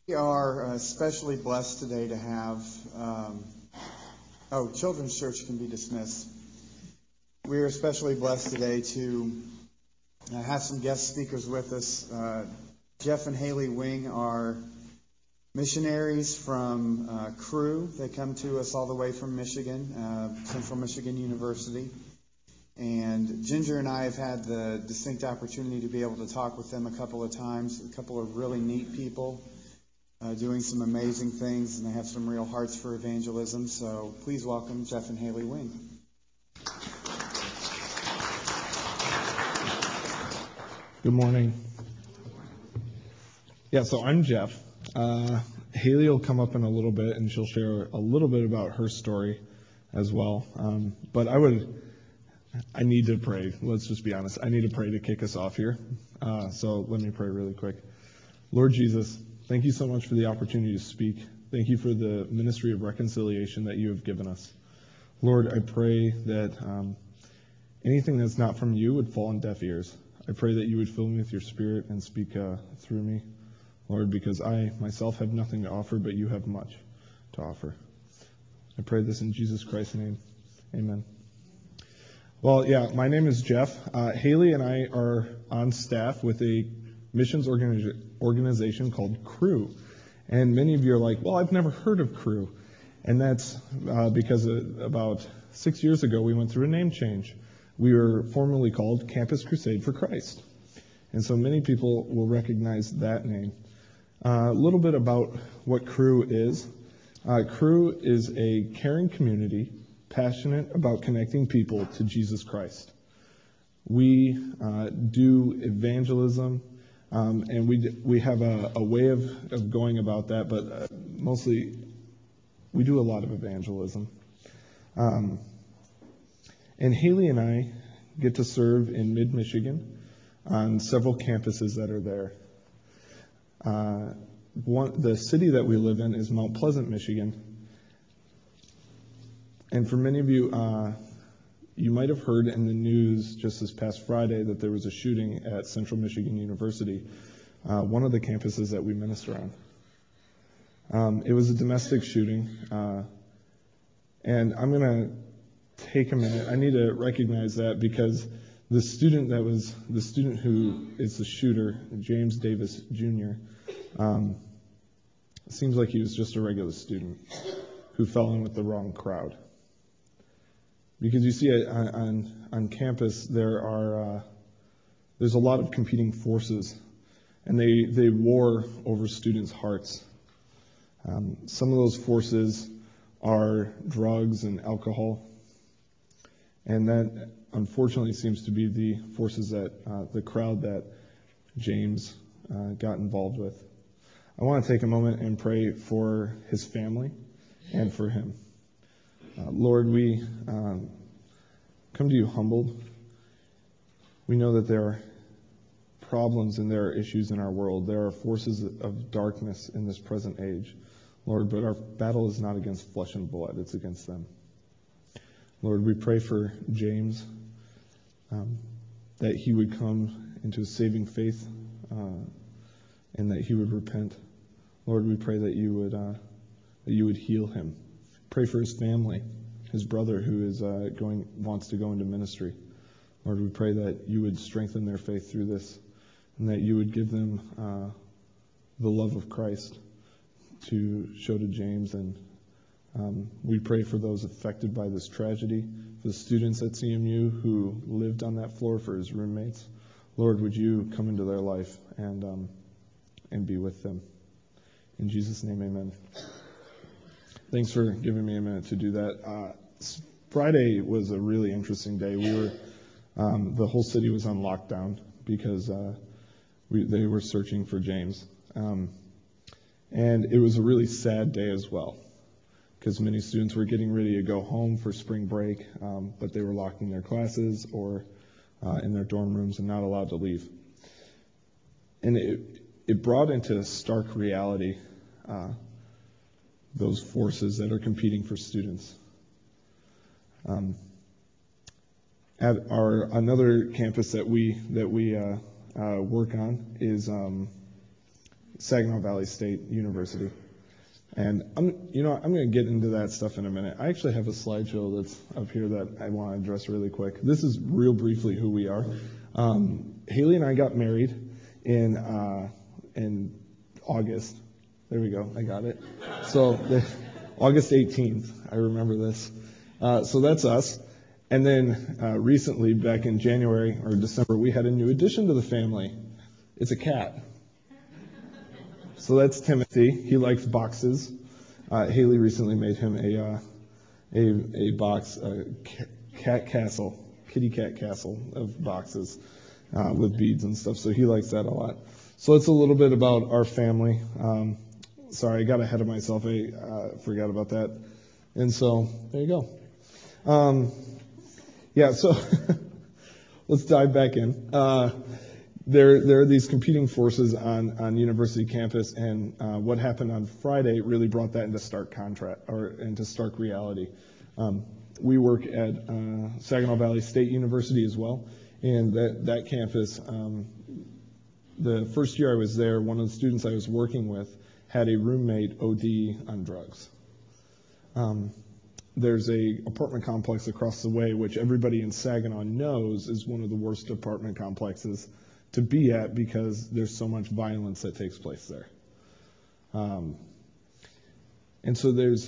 We are especially blessed today to have, children's church can be dismissed. We are especially blessed today to have some guest speakers with us. Jeff and Haley Wing are missionaries from Cru. They come to us all the way from Michigan, Central Michigan University. And Ginger and I have had the distinct opportunity to be able to talk with them a couple of times. A couple of really neat people doing some amazing things, and they have some real hearts for evangelism. So please welcome Jeff and Haley Wing. Good morning. Yeah, so I'm Jeff. Haley will come up in a little bit, and she'll share a little bit about her story as well. But I need to pray. Let's just be honest. I need to pray to kick us off here. So let me pray really quick. Lord Jesus, thank you so much for the opportunity to speak. Thank you for the ministry of reconciliation that you have given us. Lord, I pray that anything that's not from you would fall on deaf ears. I pray that you would fill me with your spirit and speak through me, Lord, because I myself have nothing to offer, but you have much to offer. I pray this in Jesus Christ's name. Amen. Well, yeah, my name is Jeff. Haley and I are on staff with a missions organization called Cru. And many of you are like, well, I've never heard of Cru. And that's because about 6 years ago, we went through a name change. We were formerly called Campus Crusade for Christ. And so many people will recognize that name. A little bit about what Cru is. Cru is a caring community passionate about connecting people to Jesus Christ. We do evangelism, and we have a way of going about that, but mostly we do a lot of evangelism. And Haley and I get to serve in mid-Michigan on several campuses that are there. The city that we live in is Mount Pleasant, Michigan. And for many of you, you might have heard in the news just this past Friday that there was a shooting at Central Michigan University, one of the campuses that we minister on. It was a domestic shooting, and I'm going to take a minute. I need to recognize that because the student who is the shooter, James Davis Jr., seems like he was just a regular student who fell in with the wrong crowd. Because you see on campus there's a lot of competing forces, and they war over students' hearts. Some of those forces are drugs and alcohol, and that unfortunately seems to be the forces that the crowd that James got involved with. I want to take a moment and pray for his family and for him. Lord, we come to you humbled. We know that there are problems and there are issues in our world. There are forces of darkness in this present age, Lord, but our battle is not against flesh and blood. It's against them. Lord, we pray for James, that he would come into a saving faith and that he would repent. Lord, we pray that you would heal him. Pray for his family, his brother who wants to go into ministry. Lord, we pray that you would strengthen their faith through this, and that you would give them the love of Christ to show to James. And we pray for those affected by this tragedy, for the students at CMU who lived on that floor, for his roommates. Lord, would you come into their life and be with them. In Jesus' name, amen. Thanks for giving me a minute to do that. Friday was a really interesting day. The whole city was on lockdown because they were searching for James. And it was a really sad day as well, because many students were getting ready to go home for spring break, but they were locked in their classes or in their dorm rooms and not allowed to leave. And it brought into stark reality those forces that are competing for students. At another campus that we work on is Saginaw Valley State University. And I'm going to get into that stuff in a minute. I actually have a slideshow that's up here that I want to address really quick. This is real briefly who we are. Haley and I got married in August. There we go. I got it. So August 18th. I remember this. So that's us. And then recently, back in January or December, we had a new addition to the family. It's a cat. So that's Timothy. He likes boxes. Haley recently made him a box, cat castle, kitty cat castle of boxes with beads and stuff. So he likes that a lot. So it's a little bit about our family. Sorry, I got ahead of myself. I forgot about that. And so there you go. Yeah, so let's dive back in. There are these competing forces on university campus, and what happened on Friday really brought that into stark contrast, or into stark reality. We work at Saginaw Valley State University as well, and that campus, the first year I was there, one of the students I was working with had a roommate OD on drugs. There's a apartment complex across the way, which everybody in Saginaw knows is one of the worst apartment complexes to be at because there's so much violence that takes place there. And so there's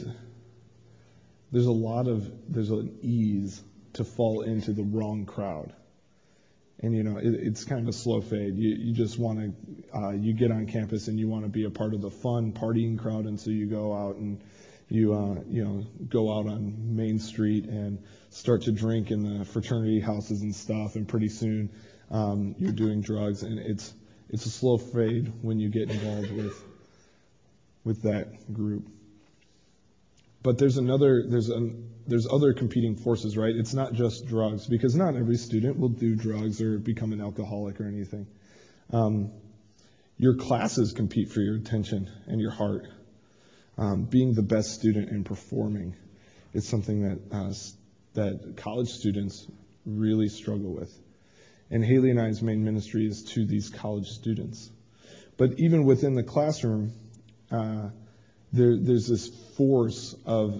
an ease to fall into the wrong crowd. And, it's kind of a slow fade. You just want to, you get on campus and you want to be a part of the fun partying crowd. And so you go out and you go out on Main Street and start to drink in the fraternity houses and stuff. And pretty soon, you're doing drugs, and it's a slow fade when you get involved with that group. But there's other competing forces, right? It's not just drugs, because not every student will do drugs or become an alcoholic or anything. Your classes compete for your attention and your heart. Being the best student and performing is something that college students really struggle with. And Haley and I's main ministry is to these college students. But even within the classroom, there's this force of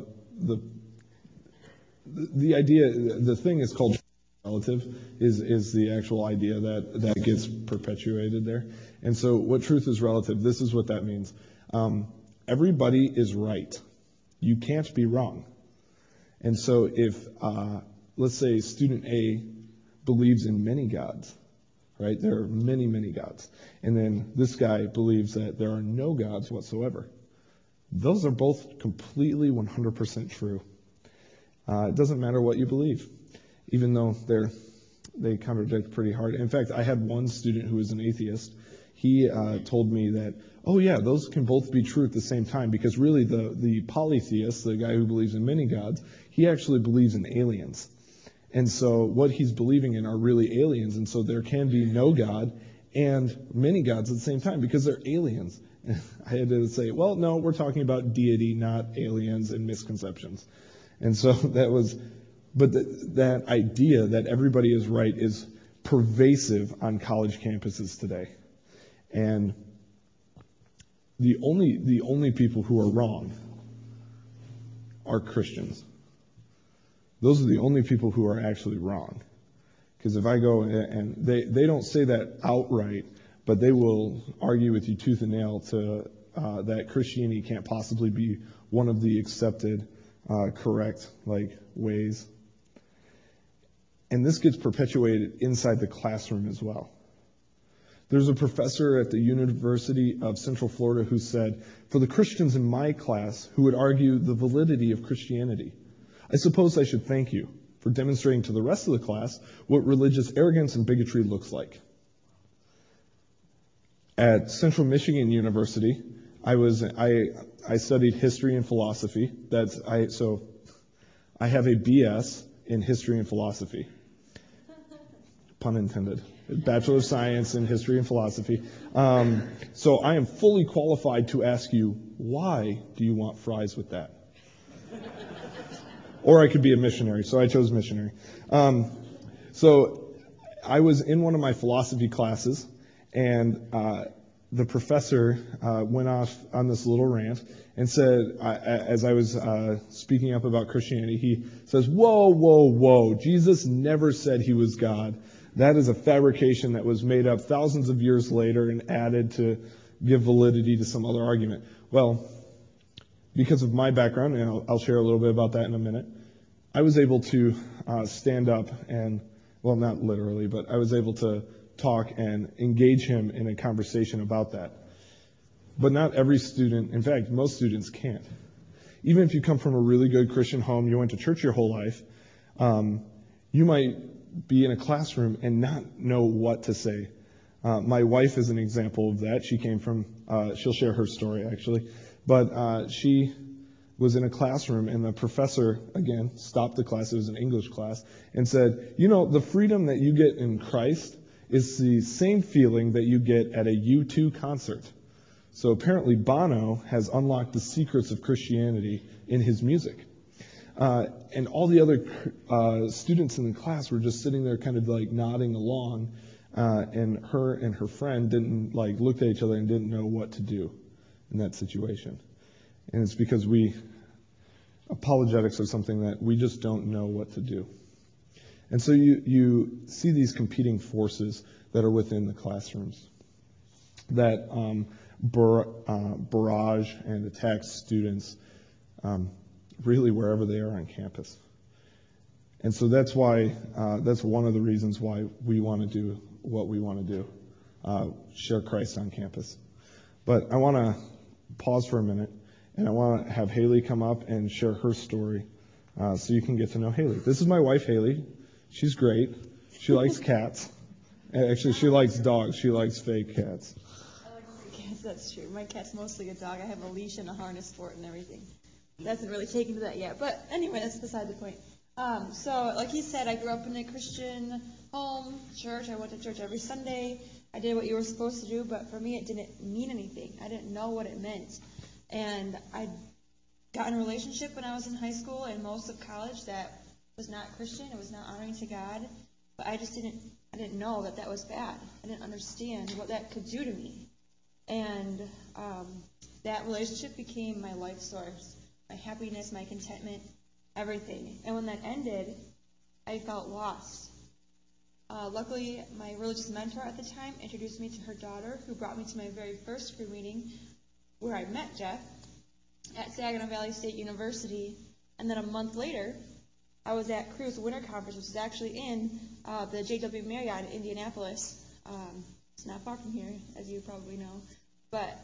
the idea. The thing is called relative is the actual idea that gets perpetuated there. And so, what truth is relative? This is what that means. Everybody is right. You can't be wrong. And so, if let's say student A believes in many gods, right? There are many, many gods. And then this guy believes that there are no gods whatsoever. Those are both completely 100% true. It doesn't matter what you believe, even though they contradict pretty hard. In fact, I had one student who was an atheist. He told me that, oh yeah, those can both be true at the same time, because really the polytheist, the guy who believes in many gods, he actually believes in aliens. And so what he's believing in are really aliens. And so there can be no God and many gods at the same time because they're aliens. And I had to say, well, no, we're talking about deity, not aliens and misconceptions. And so that idea that everybody is right is pervasive on college campuses today. And the only people who are wrong are Christians. Those are the only people who are actually wrong. Because if I go and they don't say that outright, but they will argue with you tooth and nail to that Christianity can't possibly be one of the accepted, correct ways. And this gets perpetuated inside the classroom as well. There's a professor at the University of Central Florida who said, for the Christians in my class who would argue the validity of Christianity, I suppose I should thank you for demonstrating to the rest of the class what religious arrogance and bigotry looks like. At Central Michigan University, I studied history and philosophy. So I have a BS in history and philosophy. Pun intended. Bachelor of Science in History and Philosophy. So I am fully qualified to ask you, why do you want fries with that? Or I could be a missionary, so I chose missionary. So I was in one of my philosophy classes, and the professor went off on this little rant and said, as I was speaking up about Christianity, he says, "Whoa, whoa, whoa, Jesus never said he was God. That is a fabrication that was made up thousands of years later and added to give validity to some other argument." Well, because of my background, and I'll share a little bit about that in a minute, I was able to stand up and, well, not literally, but I was able to talk and engage him in a conversation about that. But not every student, in fact, most students can't. Even if you come from a really good Christian home, you went to church your whole life, you might be in a classroom and not know what to say. My wife is an example of that. She came from, she'll share her story actually, but she was in a classroom and the professor, again, stopped the class, it was an English class, and said, "You know, the freedom that you get in Christ is the same feeling that you get at a U2 concert." So apparently Bono has unlocked the secrets of Christianity in his music. And all the other students in the class were just sitting there kind of like nodding along, and her and her friend didn't looked at each other and didn't know what to do in that situation. And it's because apologetics are something that we just don't know what to do. And so you see these competing forces that are within the classrooms that barrage and attack students really wherever they are on campus. And so that's why that's one of the reasons why we want to do what we want to do, share Christ on campus. But I want to pause for a minute, and I want to have Haley come up and share her story so you can get to know Haley. This is my wife, Haley. She's great. She likes cats. Actually, she likes dogs. She likes fake cats. I like fake cats, that's true. My cat's mostly a dog. I have a leash and a harness for it and everything. It hasn't really taken to that yet. But anyway, that's beside the point. So, like he said, I grew up in a Christian home, church. I went to church every Sunday. I did what you were supposed to do, but for me, it didn't mean anything. I didn't know what it meant. And I got in a relationship when I was in high school and most of college that was not Christian. It was not honoring to God. But I didn't know that that was bad. I didn't understand what that could do to me. And that relationship became my life source, my happiness, my contentment, everything. And when that ended, I felt lost. Luckily, my religious mentor at the time introduced me to her daughter, who brought me to my very first Cru meeting, where I met Jeff at Saginaw Valley State University. And then a month later, I was at Cru's Winter Conference, which is actually in the JW Marriott in Indianapolis. It's not far from here, as you probably know. But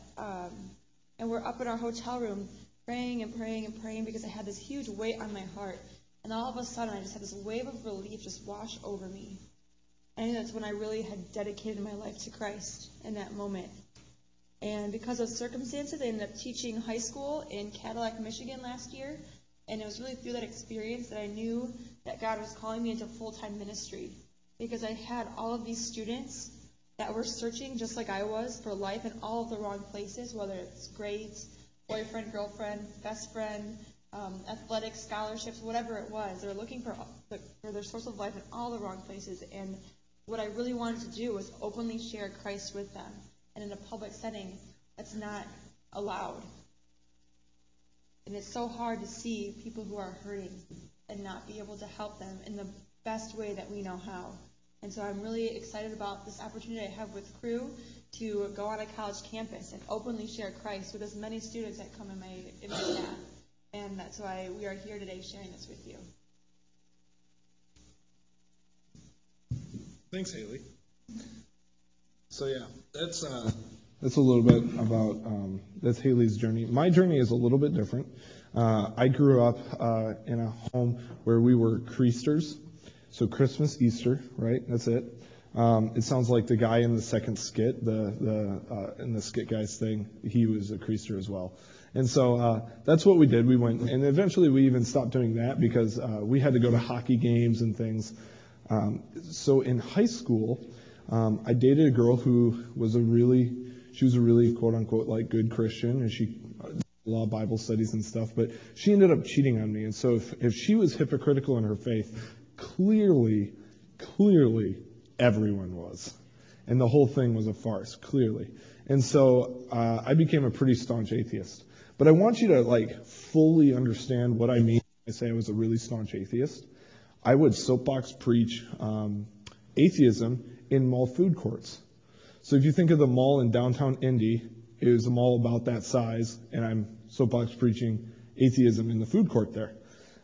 and we're up in our hotel room praying and praying and praying because I had this huge weight on my heart. And all of a sudden, I just had this wave of relief just wash over me. And that's when I really had dedicated my life to Christ in that moment. And because of circumstances, I ended up teaching high school in Cadillac, Michigan last year. And it was really through that experience that I knew that God was calling me into full-time ministry. Because I had all of these students that were searching, just like I was, for life in all of the wrong places, whether it's grades, boyfriend, girlfriend, best friend, athletics, scholarships, whatever it was. They were looking for their source of life in all the wrong places. And what I really wanted to do was openly share Christ with them. And in a public setting, that's not allowed. And it's so hard to see people who are hurting and not be able to help them in the best way that we know how. And so I'm really excited about this opportunity I have with Cru to go on a college campus and openly share Christ with as many students that come in my path. And that's why we are here today sharing this with you. Thanks, Haley. So yeah, that's a little bit about that's Haley's journey. My journey is a little bit different. I grew up in a home where we were Creasters, so Christmas, Easter, right? That's it. It sounds like the guy in the second skit, in the skit guys thing, he was a Creaster as well. And so that's what we did. We went, and eventually we even stopped doing that because we had to go to hockey games and things. So in high school, I dated a girl who was a really quote unquote like good Christian, and she did a lot of Bible studies and stuff, but she ended up cheating on me. And so if she was hypocritical in her faith, clearly everyone was. And the whole thing was a farce, clearly. And so I became a pretty staunch atheist. But I want you to fully understand what I mean when I say I was a really staunch atheist. I would soapbox preach atheism in mall food courts. So if you think of the mall in downtown Indy, it was a mall about that size, and I'm soapbox preaching atheism in the food court there.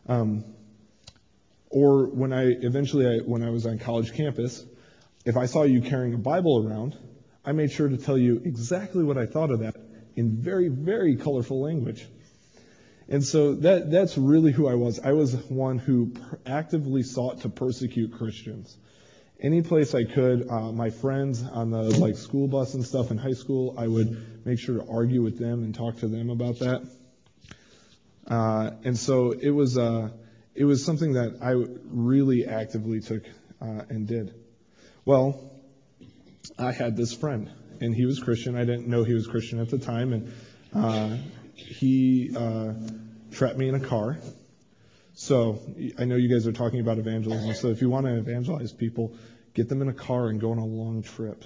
Or when I was on college campus, if I saw you carrying a Bible around, I made sure to tell you exactly what I thought of that in very, very colorful language. And so that's really who I was. I was one who actively sought to persecute Christians. Any place I could, my friends on the school bus and stuff in high school, I would make sure to argue with them and talk to them about that. And so it was something that I really actively took and did. Well, I had this friend, and he was Christian. I didn't know he was Christian at the time, and he trapped me in a car. So I know you guys are talking about evangelism, so if you want to evangelize people, get them in a car and go on a long trip.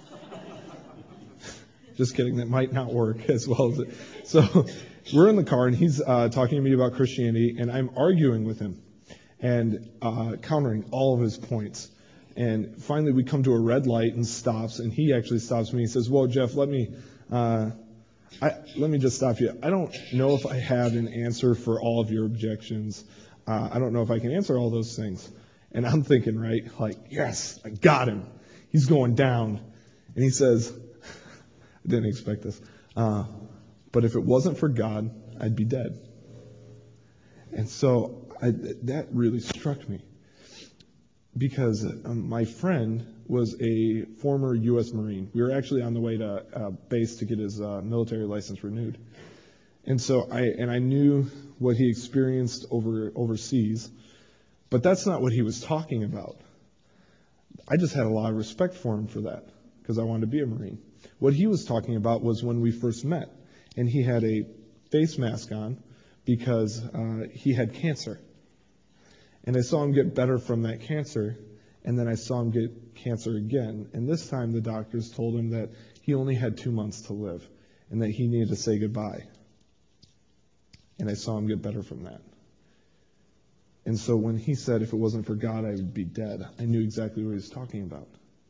Just kidding, that might not work as well as it. So we're in the car, and he's talking to me about Christianity, and I'm arguing with him and countering all of his points. And finally, we come to a red light and stops, and he actually stops me. He says, "Well, Jeff, let me just stop you. I don't know if I have an answer for all of your objections. I don't know if I can answer all those things." And I'm thinking, right, yes, I got him. He's going down. And he says, I didn't expect this, but if it wasn't for God, I'd be dead. And so that really struck me. Because my friend was a former U.S. Marine. We were actually on the way to base to get his military license renewed. And so I knew what he experienced overseas, but that's not what he was talking about. I just had a lot of respect for him for that, because I wanted to be a Marine. What he was talking about was when we first met, and he had a face mask on because he had cancer. And I saw him get better from that cancer, and then I saw him get cancer again. And this time the doctors told him that he only had 2 months to live and that he needed to say goodbye. And I saw him get better from that. And so when he said, if it wasn't for God, I would be dead, I knew exactly what he was talking about.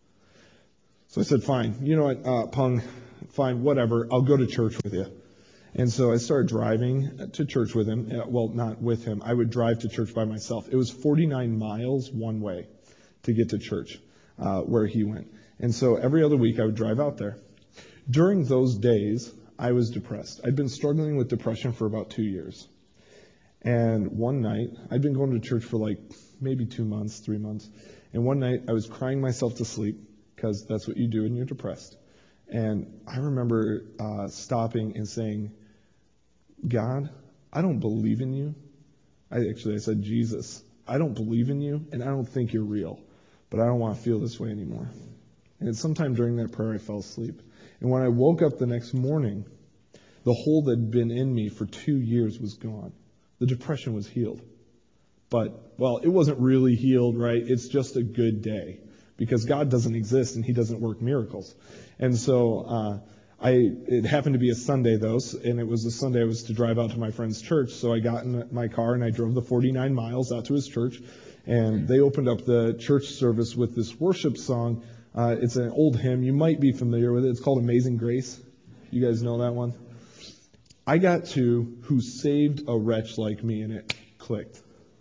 So I said, fine, you know what, Pung, fine, whatever, I'll go to church with you. And so I started driving to church with him. Well, not with him. I would drive to church by myself. It was 49 miles one way to get to church where he went. And so every other week I would drive out there. During those days, I was depressed. I'd been struggling with depression for about 2 years. And one night, I'd been going to church for maybe 2 months, 3 months. And one night I was crying myself to sleep, because that's what you do when you're depressed. And I remember stopping and saying, God, I don't believe in you. I said, Jesus, I don't believe in you, and I don't think you're real, but I don't want to feel this way anymore. And sometime during that prayer, I fell asleep. And when I woke up the next morning, the hole that had been in me for 2 years was gone. The depression was healed. But, well, it wasn't really healed, right? It's just a good day, because God doesn't exist and he doesn't work miracles. And so it happened to be a Sunday, though, and it was the Sunday I was to drive out to my friend's church. So I got in my car and I drove the 49 miles out to his church, and they opened up the church service with this worship song. It's an old hymn. You might be familiar with it. It's called Amazing Grace. You guys know that one? I got to Who Saved a Wretch Like Me, and it clicked.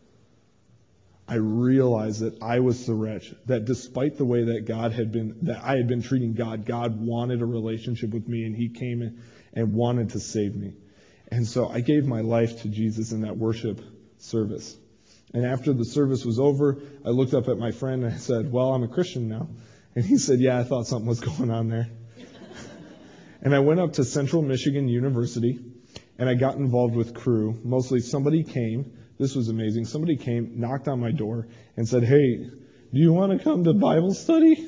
I realized that I was the wretch, that despite the way that I had been treating God, God wanted a relationship with me, and he came and wanted to save me. And so I gave my life to Jesus in that worship service. And after the service was over, I looked up at my friend and I said, well, I'm a Christian now. And he said, yeah, I thought something was going on there. And I went up to Central Michigan University, and I got involved with Cru. Mostly somebody came. This was amazing. Somebody came, knocked on my door, and said, hey, do you want to come to Bible study?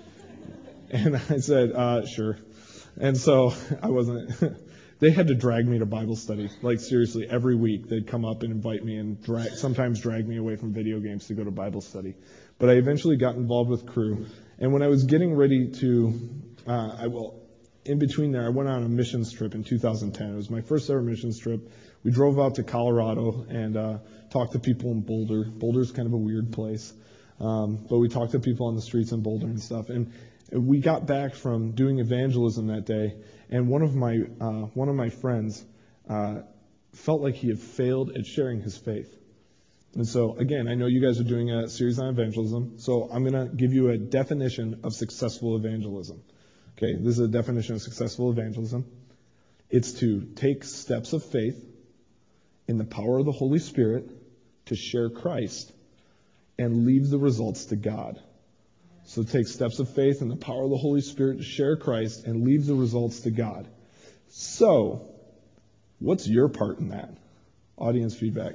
And I said, sure. And so I wasn't, they had to drag me to Bible study. Seriously, every week they'd come up and invite me and sometimes drag me away from video games to go to Bible study. But I eventually got involved with Cru. And when I was getting ready to, in between there, I went on a missions trip in 2010. It was my first ever missions trip. We drove out to Colorado and talked to people in Boulder. Boulder's kind of a weird place. But we talked to people on the streets in Boulder and stuff. And we got back from doing evangelism that day, and one of my friends felt like he had failed at sharing his faith. And so, again, I know you guys are doing a series on evangelism, so I'm going to give you a definition of successful evangelism. Okay, this is a definition of successful evangelism. It's to take steps of faith in the power of the Holy Spirit to share Christ and leave the results to God. So take steps of faith in the power of the Holy Spirit to share Christ and leave the results to God. So, what's your part in that? Audience feedback.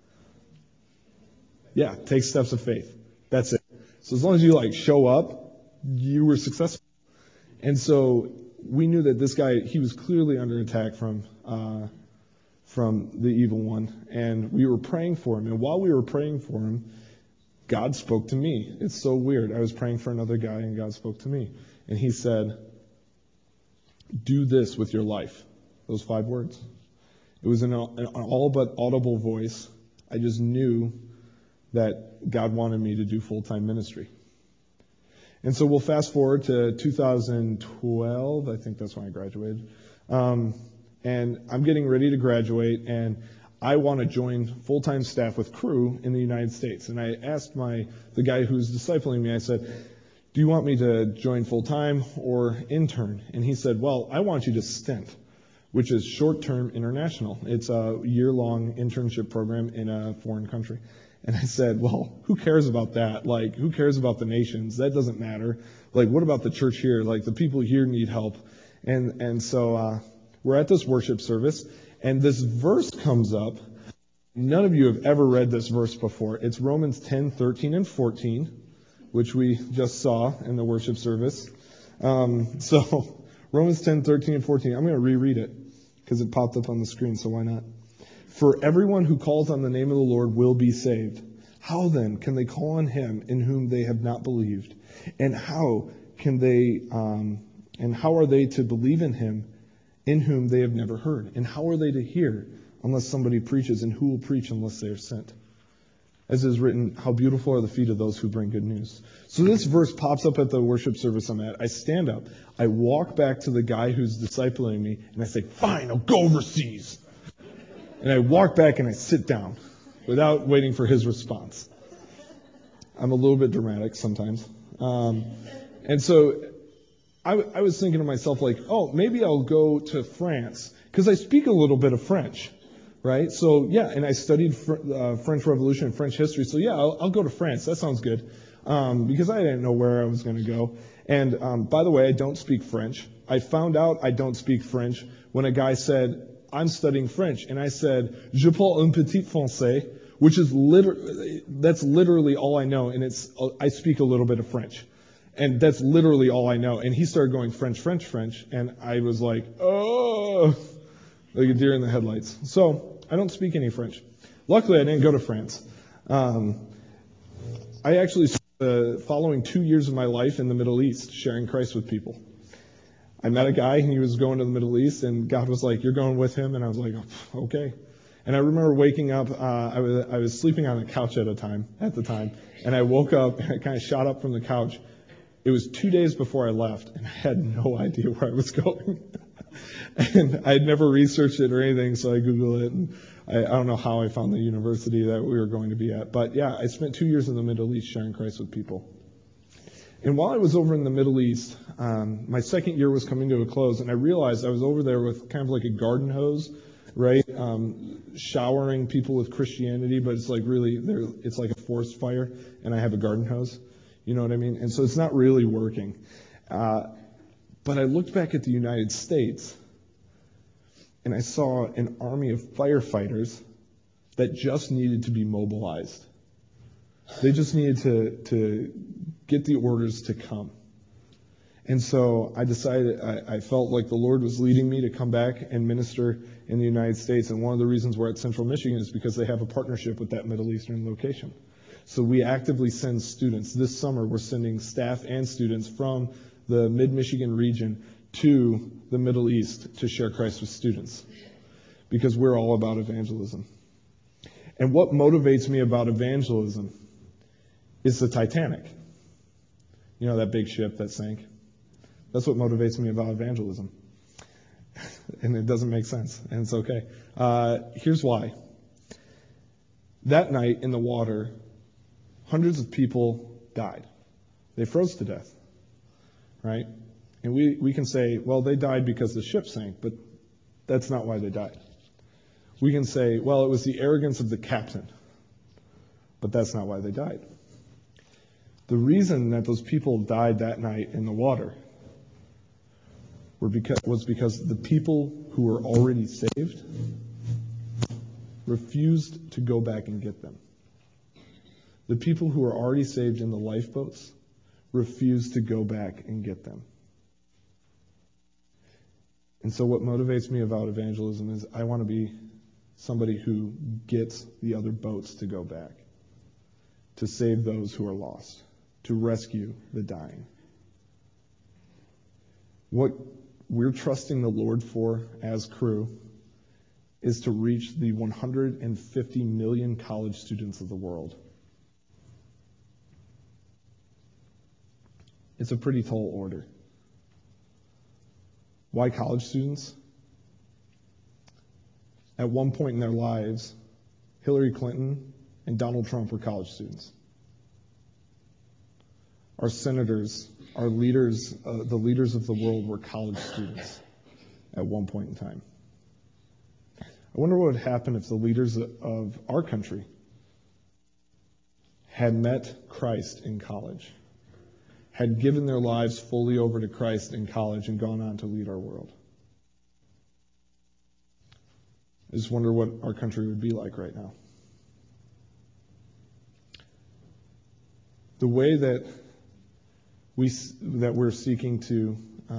Yeah, take steps of faith. That's it. So as long as you show up, you were successful. And so we knew that this guy, he was clearly under attack from the evil one, and we were praying for him. And while we were praying for him, God spoke to me. It's so weird. I was praying for another guy, and God spoke to me. And he said, do this with your life. Those 5 words. It was an all but audible voice. I just knew that God wanted me to do full-time ministry. And so we'll fast forward to 2012. I think that's when I graduated. And I'm getting ready to graduate, and I want to join full-time staff with Cru in the United States. And I asked the guy who's discipling me, I said, do you want me to join full-time or intern? And he said, well, I want you to stint, which is short-term international. It's a year-long internship program in a foreign country. And I said, well, who cares about that? Who cares about the nations? That doesn't matter. What about the church here? The people here need help. And so we're at this worship service, and this verse comes up. None of you have ever read this verse before. It's Romans 10, 13, and 14, which we just saw in the worship service. So Romans 10, 13, and 14. I'm going to reread it because it popped up on the screen, so why not? For everyone who calls on the name of the Lord will be saved. How then can they call on him in whom they have not believed? And how are they to believe in him in whom they have never heard? And how are they to hear unless somebody preaches? And who will preach unless they are sent? As is written, how beautiful are the feet of those who bring good news. So this verse pops up at the worship service I'm at. I stand up. I walk back to the guy who's discipling me, and I say, fine, I'll go overseas. And I walk back and I sit down without waiting for his response. I'm a little bit dramatic sometimes. And so I was thinking to myself, maybe I'll go to France because I speak a little bit of French, right? So, yeah, and I studied French Revolution and French history. So, yeah, I'll go to France. That sounds good because I didn't know where I was going to go. And by the way, I don't speak French. I found out I don't speak French when a guy said, I'm studying French. And I said, je parle un petit français, which is that's literally all I know. And I speak a little bit of French. And that's literally all I know. And he started going French, French, French. And I was like, oh, like a deer in the headlights. So I don't speak any French. Luckily, I didn't go to France. I actually spent the following 2 years of my life in the Middle East sharing Christ with people. I met a guy, and he was going to the Middle East, and God was like, you're going with him? And I was like, oh, okay. And I remember waking up, I was sleeping on a couch at the time, and I woke up, and I kind of shot up from the couch. It was 2 days before I left, and I had no idea where I was going. And I had never researched it or anything, so I Googled it, and I don't know how I found the university that we were going to be at. But yeah, I spent 2 years in the Middle East sharing Christ with people. And while I was over in the Middle East, my second year was coming to a close, and I realized I was over there with kind of like a garden hose, right? Showering people with Christianity, but it's it's like a forest fire, and I have a garden hose. You know what I mean? And so it's not really working. But I looked back at the United States, and I saw an army of firefighters that just needed to be mobilized. They just needed to get the orders to come. And so I decided, I felt like the Lord was leading me to come back and minister in the United States. And one of the reasons we're at Central Michigan is because they have a partnership with that Middle Eastern location. So we actively send students. This summer, we're sending staff and students from the Mid-Michigan region to the Middle East to share Christ with students, because we're all about evangelism. And what motivates me about evangelism is the Titanic. You know, that big ship that sank? That's what motivates me about evangelism. And it doesn't make sense, and it's okay. Here's why. That night in the water, hundreds of people died. They froze to death, right? And we can say, well, they died because the ship sank, but that's not why they died. We can say, well, it was the arrogance of the captain, but that's not why they died. The reason that those people died that night in the water was because the people who were already saved refused to go back and get them. The people who were already saved in the lifeboats refused to go back and get them. And so what motivates me about evangelism is I want to be somebody who gets the other boats to go back, to save those who are lost, to rescue the dying. What we're trusting the Lord for as Cru is to reach the 150 million college students of the world. It's a pretty tall order. Why college students? At one point in their lives, Hillary Clinton and Donald Trump were college students. Our senators, our leaders, the leaders of the world were college students at one point in time. I wonder what would happen if the leaders of our country had met Christ in college, had given their lives fully over to Christ in college and gone on to lead our world. I just wonder what our country would be like right now. The way that we're seeking to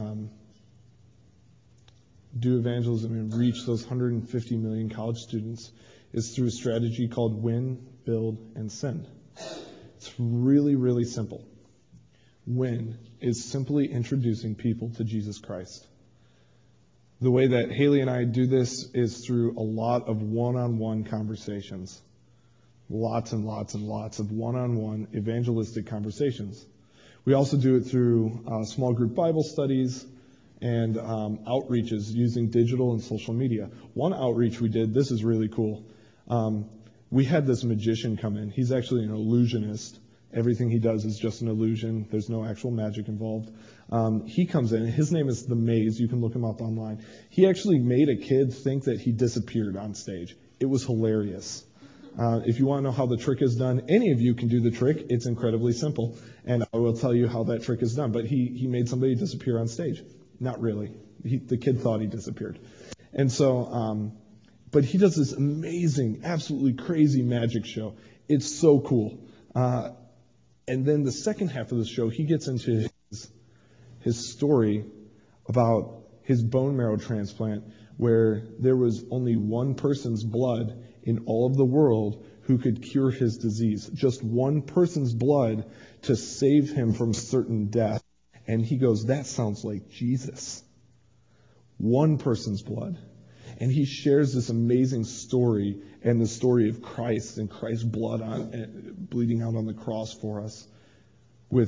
do evangelism and reach those 150 million college students is through a strategy called Win, Build, and Send. It's really, really simple. Win is simply introducing people to Jesus Christ. The way that Haley and I do this is through a lot of one-on-one conversations. Lots and lots and lots of one-on-one evangelistic conversations. We also do it through small group Bible studies and outreaches using digital and social media. One outreach we did, this is really cool. We had this magician come in. He's actually an illusionist. Everything he does is just an illusion. There's no actual magic involved. He comes in. His name is The Maze. You can look him up online. He actually made a kid think that he disappeared on stage. It was hilarious. If you want to know how the trick is done, any of you can do the trick. It's incredibly simple, and I will tell you how that trick is done. But he made somebody disappear on stage. Not really. The kid thought he disappeared. And so, but he does this amazing, absolutely crazy magic show. It's so cool. And then the second half of the show, he gets into his story about his bone marrow transplant, where there was only one person's blood in all of the world who could cure his disease. Just one person's blood to save him from certain death. And he goes, that sounds like Jesus. One person's blood. And he shares this amazing story and the story of Christ and Christ's blood bleeding out on the cross for us with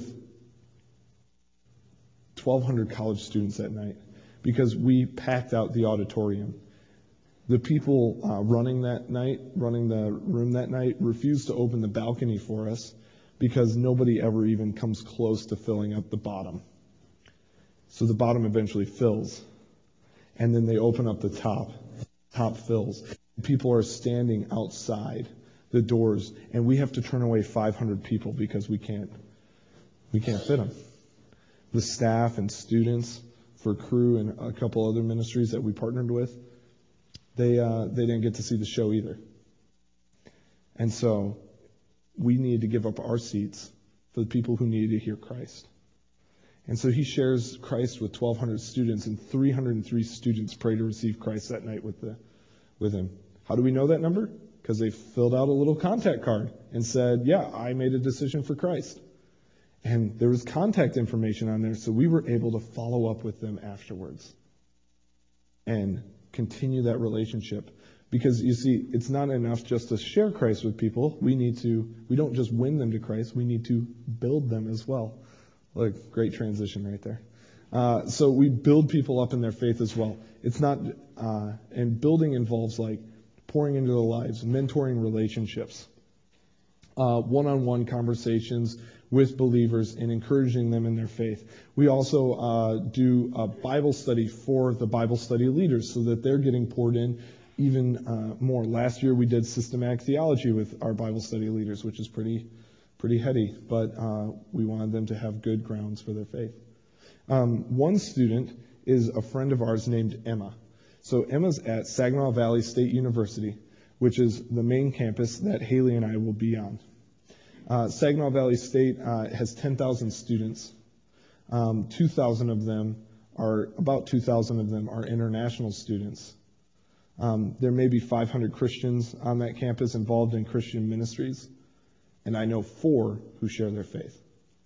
1,200 college students that night, because we packed out the auditorium. The people running the room that night refused to open the balcony for us because nobody ever even comes close to filling up the bottom. So the bottom eventually fills. And then they open up the top. Top fills. People are standing outside the doors, and we have to turn away 500 people because we can't fit them. The staff and students for Cru and a couple other ministries that we partnered with, they didn't get to see the show either. And so we needed to give up our seats for the people who needed to hear Christ. And so he shares Christ with 1,200 students, and 303 students pray to receive Christ that night with him. How do we know that number? Because they filled out a little contact card and said, yeah, I made a decision for Christ. And there was contact information on there, so we were able to follow up with them afterwards and continue that relationship. Because you see, it's not enough just to share Christ with people. We don't just win them to Christ, we need to build them as well. Look, great transition right there. So we build people up in their faith as well. It's not, and building involves like pouring into their lives, mentoring relationships, one-on-one conversations with believers and encouraging them in their faith. We also do a Bible study for the Bible study leaders so that they're getting poured in even more. Last year we did systematic theology with our Bible study leaders, which is pretty heady, but we wanted them to have good grounds for their faith. One student is a friend of ours named Emma. So Emma's at Saginaw Valley State University, which is the main campus that Haley and I will be on. Saginaw Valley State has 10,000 students. 2,000 of them are international students. There may be 500 Christians on that campus involved in Christian ministries, and I know 4 who share their faith.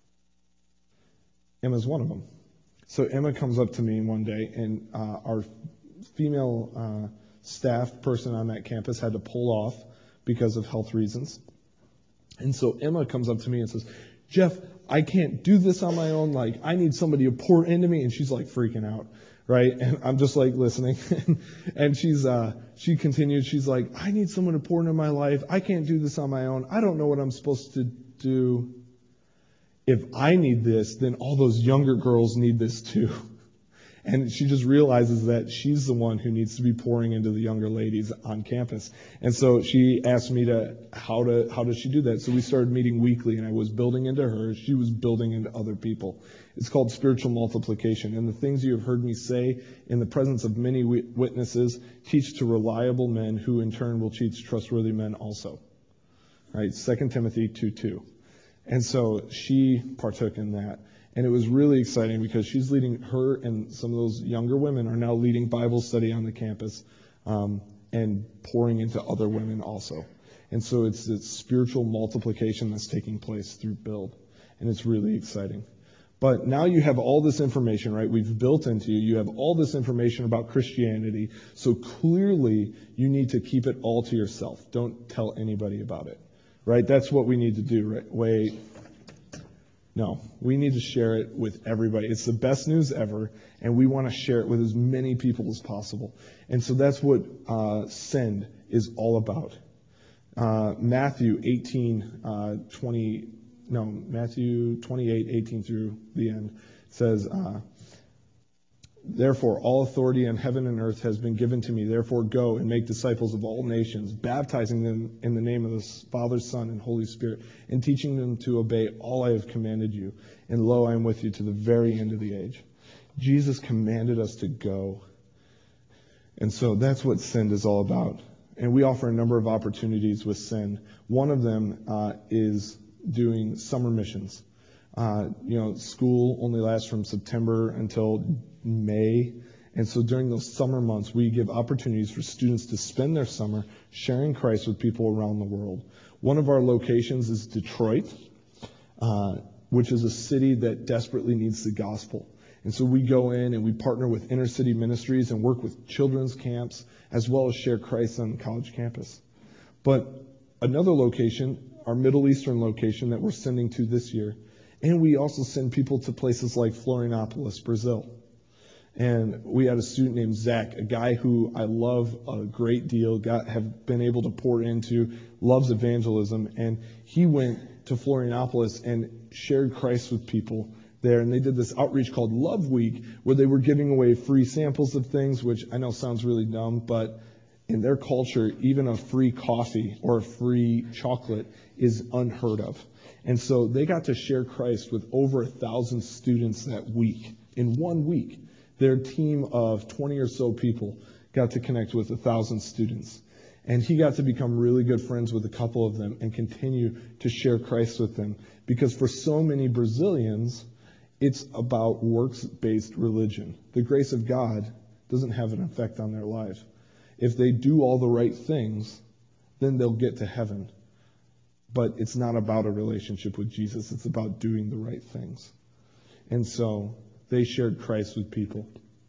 Emma's one of them. So Emma comes up to me one day, and our female staff person on that campus had to pull off because of health reasons. And so Emma comes up to me and says, "Jeff, I can't do this on my own. Like, I need somebody to pour into me." And she's like freaking out, right? And I'm just like listening. And she continues. She's like, "I need someone to pour into my life. I can't do this on my own. I don't know what I'm supposed to do. If I need this, then all those younger girls need this too." And she just realizes that she's the one who needs to be pouring into the younger ladies on campus. And so she asked me how does she do that? So we started meeting weekly, and I was building into her. She was building into other people. It's called spiritual multiplication. And the things you have heard me say in the presence of many witnesses, teach to reliable men who in turn will teach trustworthy men also. Right? 2 Timothy 2:2. And so she partook in that. And it was really exciting because she's leading, her and some of those younger women are now leading Bible study on the campus and pouring into other women also. And so it's spiritual multiplication that's taking place through Build. And it's really exciting. But now you have all this information, right? We've built into you. You have all this information about Christianity. So clearly you need to keep it all to yourself. Don't tell anybody about it, right? That's what we need to do, right? No, we need to share it with everybody. It's the best news ever, and we want to share it with as many people as possible. And so that's what Send is all about. Matthew 28:18 through the end says, "Therefore, all authority in heaven and earth has been given to me. Therefore, go and make disciples of all nations, baptizing them in the name of the Father, Son, and Holy Spirit, and teaching them to obey all I have commanded you. And lo, I am with you to the very end of the age." Jesus commanded us to go. And so that's what Send is all about. And we offer a number of opportunities with Send. One of them is doing summer missions. School only lasts from September until May. And so during those summer months, we give opportunities for students to spend their summer sharing Christ with people around the world. One of our locations is Detroit, which is a city that desperately needs the gospel. And so we go in and we partner with inner city ministries and work with children's camps, as well as share Christ on the college campus. But another location, our Middle Eastern location that we're sending to this year, and we also send people to places like Florianopolis, Brazil. And we had a student named Zach, a guy who I love a great deal, have been able to pour into, loves evangelism. And he went to Florianopolis and shared Christ with people there. And they did this outreach called Love Week, where they were giving away free samples of things, which I know sounds really dumb, but in their culture, even a free coffee or a free chocolate is unheard of. And so they got to share Christ with over 1,000 students that week, in 1 week. Their team of 20 or so people got to connect with 1,000 students. And he got to become really good friends with a couple of them and continue to share Christ with them. Because for so many Brazilians, it's about works-based religion. The grace of God doesn't have an effect on their life. If they do all the right things, then they'll get to heaven. but it's not about a relationship with Jesus. It's about doing the right things. And so they shared Christ with people.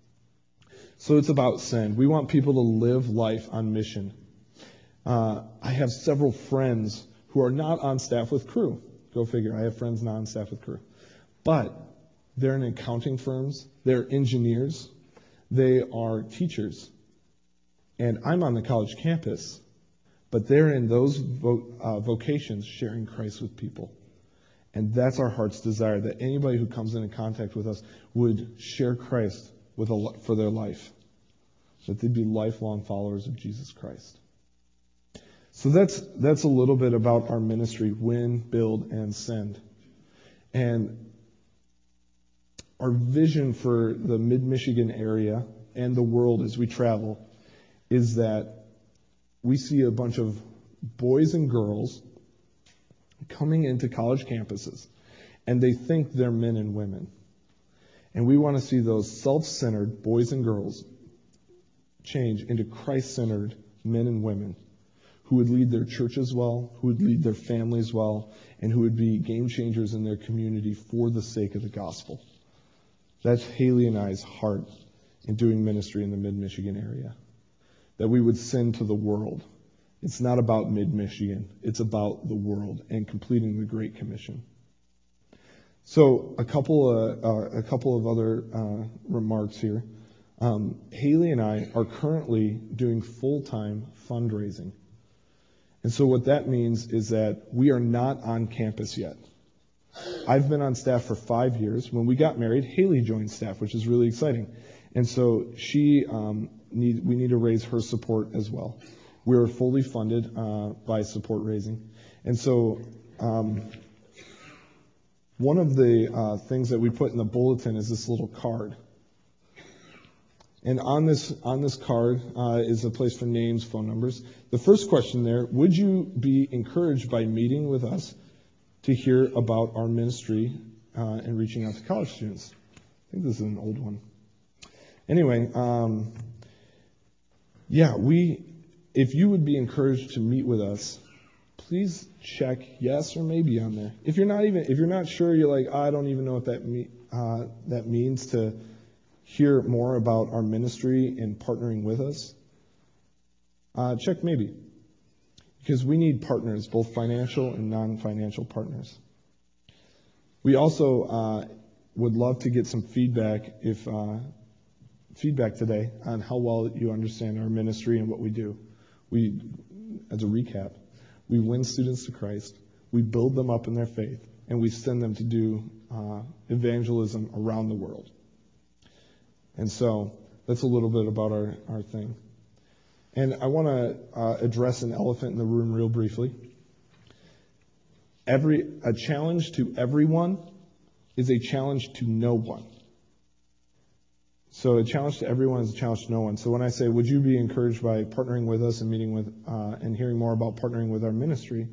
So it's about send. We want people to live life on mission. I have several friends who are not on staff with Cru. Go figure. I have friends not on staff with Cru. But they're in accounting firms. They're engineers. They are teachers. And I'm on the college campus. But they're in those vocations sharing Christ with people. And that's our heart's desire, that anybody who comes into contact with us would share Christ for their life, that they'd be lifelong followers of Jesus Christ. So that's a little bit about our ministry, win, build, and send. And our vision for the Mid-Michigan area and the world as we travel is that we see a bunch of boys and girls coming into college campuses, and they think they're men and women. And we want to see those self-centered boys and girls change into Christ-centered men and women who would lead their churches well, who would lead their families well, and who would be game changers in their community for the sake of the gospel. That's Haley and I's heart in doing ministry in the Mid-Michigan area, that we would send to the world. It's not about Mid-Michigan. It's about the world and completing the Great Commission. So a couple of other remarks here. Haley and I are currently doing full-time fundraising. And so what that means is that we are not on campus yet. I've been on staff for 5 years. When we got married, Haley joined staff, which is really exciting. And so we need to raise her support as well. We're fully funded by support raising. And so one of the things that we put in the bulletin is this little card. And on this card is a place for names, phone numbers. The first question there, would you be encouraged by meeting with us to hear about our ministry and reaching out to college students? I think this is an old one. Anyway, if you would be encouraged to meet with us, please check yes or maybe on there. If you're not sure, you're like, I don't even know what that means to hear more about our ministry and partnering with us, check maybe. Because we need partners, both financial and non-financial partners. We also would love to get some feedback today on how well you understand our ministry and what we do. As a recap, we win students to Christ, we build them up in their faith, and we send them to do evangelism around the world. And so that's a little bit about our thing. And I want to address an elephant in the room real briefly. A challenge to everyone is a challenge to no one. So a challenge to everyone is a challenge to no one. So when I say, would you be encouraged by partnering with us and meeting with and hearing more about partnering with our ministry,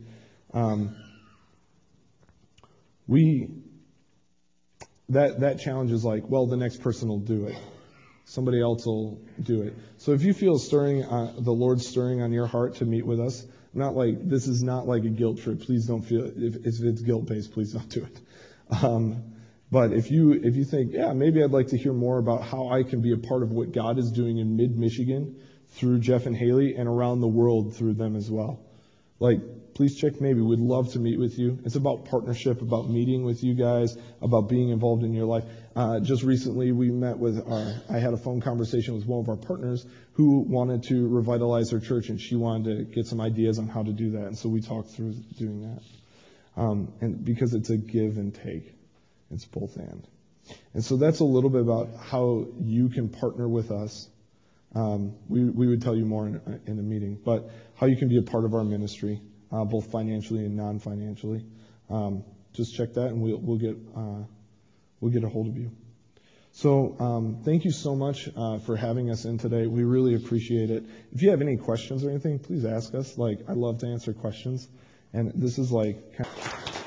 that challenge is like, well, the next person will do it. Somebody else will do it. So if you feel the Lord stirring on your heart to meet with us, this is not like a guilt trip. Please don't feel if it's guilt-based, please don't do it. But if you think, yeah, maybe I'd like to hear more about how I can be a part of what God is doing in Mid-Michigan through Jeff and Haley and around the world through them as well. Please check maybe. We'd love to meet with you. It's about partnership, about meeting with you guys, about being involved in your life. Just recently, I had a phone conversation with one of our partners who wanted to revitalize their church, and she wanted to get some ideas on how to do that. And so we talked through doing that. And because it's a give and take. It's both and. And so that's a little bit about how you can partner with us. We would tell you more in a meeting, but how you can be a part of our ministry, both financially and non-financially. Just check that, and we'll get a hold of you. So thank you so much for having us in today. We really appreciate it. If you have any questions or anything, please ask us. I love to answer questions, and this is